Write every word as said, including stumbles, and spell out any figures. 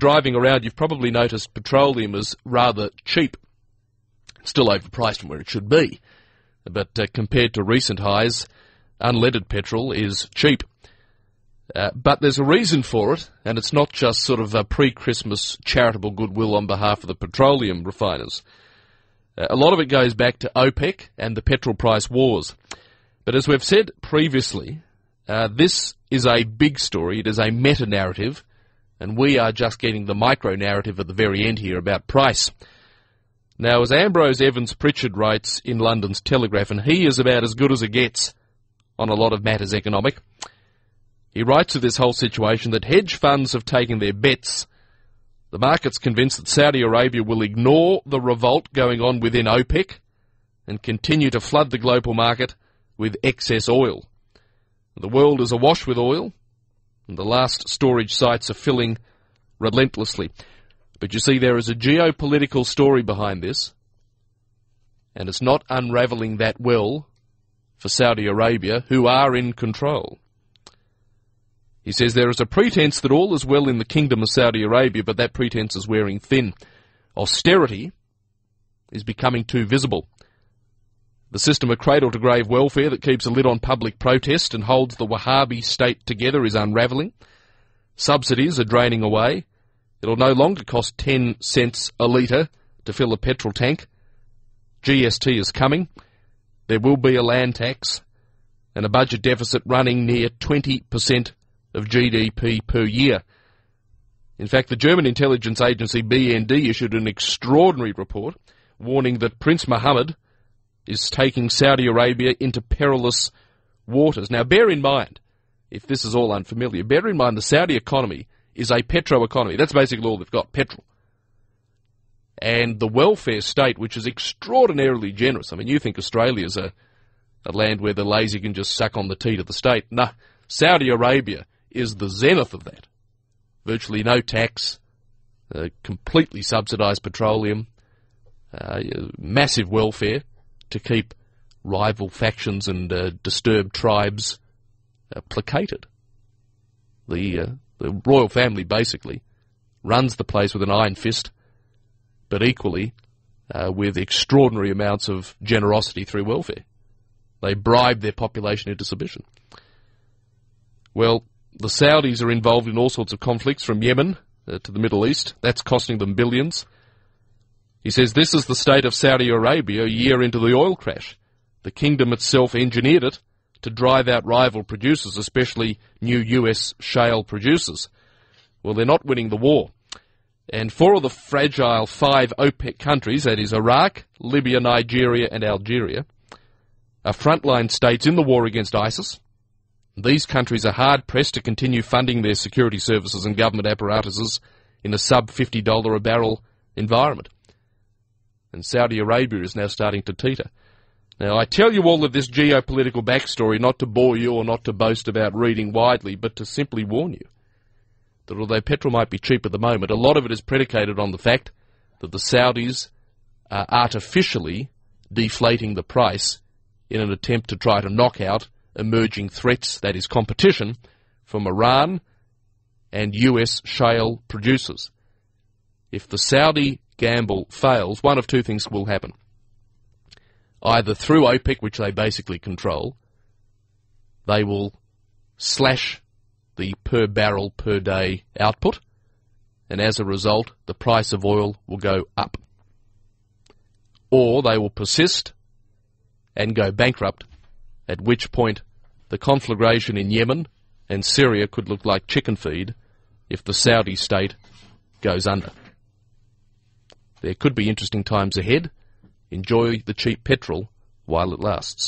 driving around, you've probably noticed petroleum is rather cheap. Still overpriced from where it should be. But uh, compared to recent highs, unleaded petrol is cheap. Uh, but there's a reason for it, and it's not just sort of a pre-Christmas charitable goodwill on behalf of the petroleum refiners. Uh, a lot of it goes back to OPEC and the petrol price wars. But as we've said previously, uh, this is a big story. It is a meta-narrative, and we are just getting the micro-narrative at the very end here about price. Now, as Ambrose Evans Pritchard writes in London's Telegraph, and he is about as good as it gets on a lot of matters economic, he writes of this whole situation that hedge funds have taken their bets. The market's convinced that Saudi Arabia will ignore the revolt going on within OPEC and continue to flood the global market with excess oil. The world is awash with oil, and the last storage sites are filling relentlessly. But you see, there is a geopolitical story behind this, and it's not unravelling that well for Saudi Arabia, who are in control. He says there is a pretense that all is well in the kingdom of Saudi Arabia, but that pretense is wearing thin. Austerity is becoming too visible. The system of cradle-to-grave welfare that keeps a lid on public protest and holds the Wahhabi state together is unravelling. Subsidies are draining away. It'll no longer cost ten cents a litre to fill a petrol tank. G S T is coming. There will be a land tax and a budget deficit running near twenty percent of G D P per year. In fact, the German intelligence agency B N D issued an extraordinary report warning that Prince Mohammed is taking Saudi Arabia into perilous waters. Now, bear in mind, if this is all unfamiliar, bear in mind the Saudi economy is a petro economy. That's basically all they've got, petrol. And the welfare state, which is extraordinarily generous. I mean, you think Australia's a, a land where the lazy can just suck on the teat of the state. Nah, Saudi Arabia is the zenith of that. Virtually no tax, uh, completely subsidised petroleum, uh, massive welfare to keep rival factions and uh, disturbed tribes uh, placated. The, uh, the royal family basically runs the place with an iron fist, but equally uh, with extraordinary amounts of generosity through welfare. They bribe their population into submission. Well, the Saudis are involved in all sorts of conflicts from Yemen uh, to the Middle East. That's costing them billions. He says this is the state of Saudi Arabia a year into the oil crash. The kingdom itself engineered it to drive out rival producers, especially new U S shale producers. Well, they're not winning the war. And four of the fragile five OPEC countries, that is Iraq, Libya, Nigeria and Algeria, are frontline states in the war against ISIS. These countries are hard-pressed to continue funding their security services and government apparatuses in a sub fifty dollars a barrel environment. And Saudi Arabia is now starting to teeter. Now, I tell you all of this geopolitical backstory not to bore you or not to boast about reading widely, but to simply warn you that although petrol might be cheap at the moment, a lot of it is predicated on the fact that the Saudis are artificially deflating the price in an attempt to try to knock out emerging threats, that is competition, from Iran and U S shale producers. If the Saudi gamble fails, one of two things will happen. Either through OPEC, which they basically control, they will slash the per barrel per day output, and as a result, the price of oil will go up. Or they will persist and go bankrupt, at which point the conflagration in Yemen and Syria could look like chicken feed if the Saudi state goes under. There could be interesting times ahead. Enjoy the cheap petrol while it lasts.